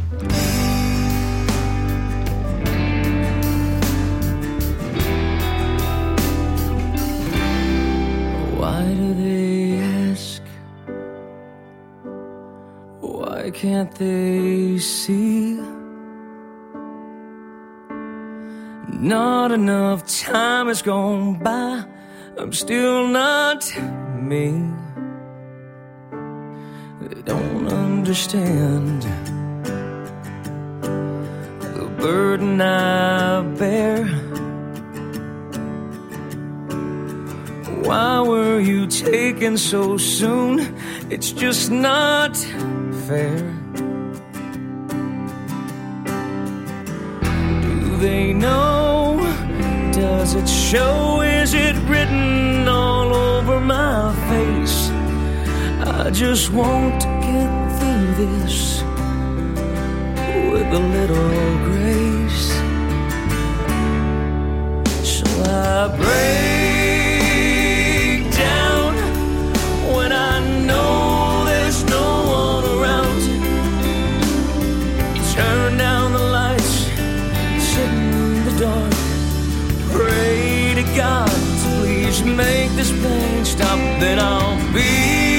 Why do they ask? Why can't they see? Not enough time has gone by. I'm still not me. They don't understand the burden I bear. Why were you taken so soon? It's just not fair. Do they know? Does it show? Is it written all over my face? I just want to get through this with a little grace. Shall I break down when I know there's no one around? Turn down the lights, sit in the dark, pray to God to please make this pain stop. Then I'll be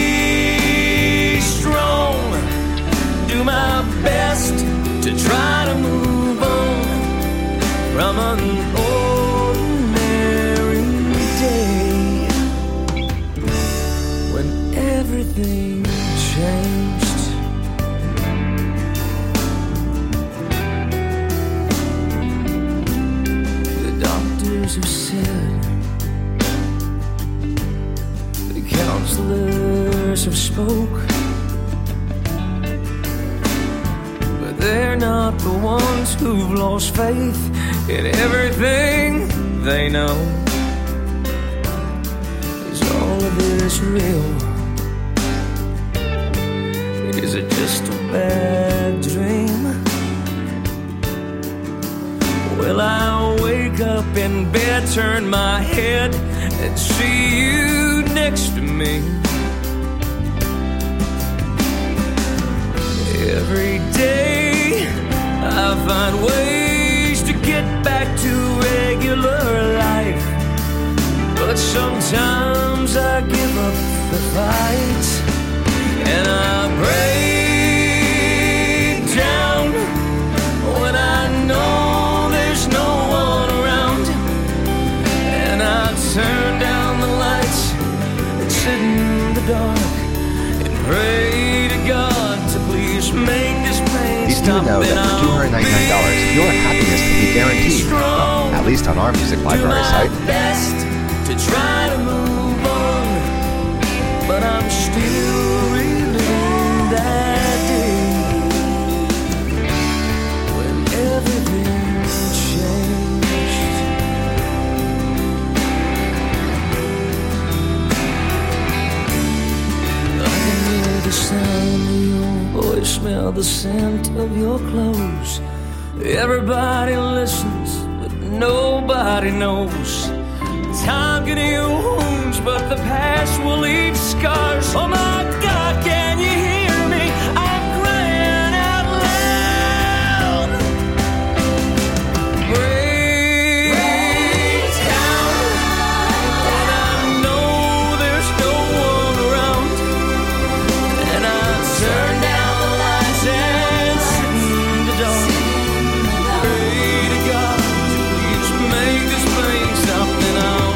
strong, do my best to try to move on from an ordinary day when everything changed. The doctors have said, the counselors have spoke, but they're not the ones who've lost faith in everything they know. Is all of this real? Is it just a bad dream? Will I wake up in bed, turn my head, and see you next to me? Every day I find ways to get back to regular life, but sometimes I give up the fight and I break down when I know there's no one around, and I turn down the lights and sit in the dark and pray to God to please make this pain stop. You do know that for $299, your happiness can be guaranteed, at least on our music library site. Best to try to move on, but I'm still reliving that day when everything changed. I can hear the sound of your voice, smell the scent of your clothes. Everybody listens, but nobody knows. Time can heal wounds, but the past will leave scars. Oh my God, can you hear me? I'm crying out loud. Break down when I know there's no one around, and I turn down the lights and sit in the dark. Pray to God to please make this pain stop, and I'll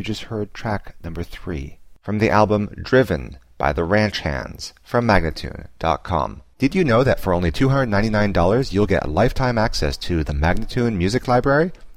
You just heard track number 3 from the album Driven by the Ranch Hands from Magnatune.com. Did you know that for only $299 you'll get lifetime access to the Magnatune Music Library?